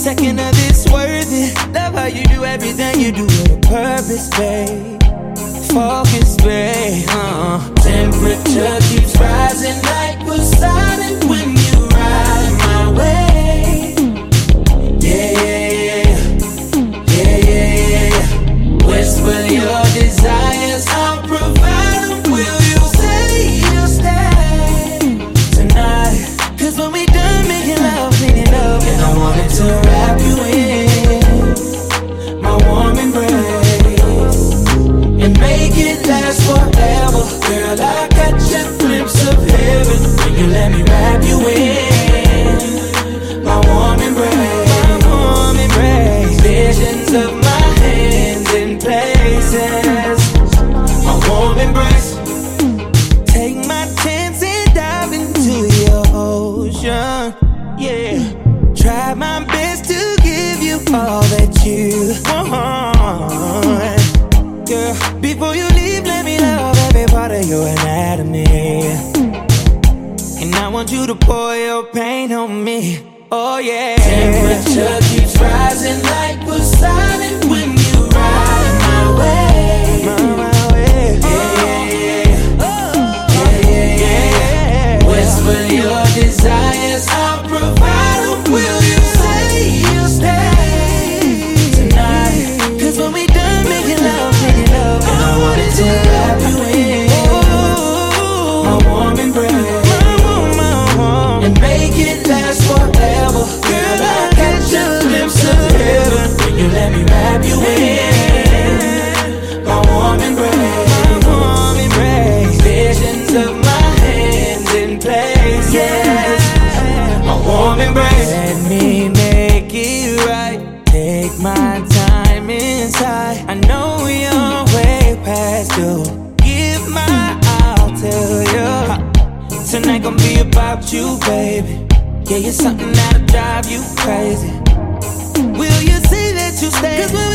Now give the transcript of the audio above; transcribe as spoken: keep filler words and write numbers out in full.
second of this worth it. Love how you do everything you do with a purpose, babe. Focus, babe. Uh-uh. Temperature keeps rising like Poseidon when you ride my way. Yeah, yeah, yeah, yeah, yeah, yeah. Whisper your desires, I'll provide them. Will you say you'll stay tonight? Cause when we done making love, cleaning up, and I wanted to wrap you in my warm embrace and make it last forever. Girl, I catch a glimpse of heaven when you let me wrap you in my warm embrace. My warm embrace. Visions of my hands in places. My warm embrace. Take my chance and dive into your ocean. Yeah. Try my best to give you all that you want. Girl, before you leave, let me love every part of your anatomy. And I want you to pour your pain on me. Oh yeah. Temperature keeps rising like Poseidon when you ride my way. My, my way. Yeah, yeah, yeah. Yeah, yeah, yeah. Whisper your desires, I'll provide them. Will you say you'll stay tonight? Cause when we done making love, making love, and I wanted to wrap you in my warm embrace and make it last forever. Girl, I catch a glimpse of heaven when you let me wrap you in my warm embrace. My warm embrace. Visions of my hands in place. Yes, my warm embrace. Let me make it right. Take my time inside. I know you're way past due. Give my all to you. Tonight gon' be about you, baby. Yeah, you're something that'll drive you crazy. Will you say that you stay? 'Cause when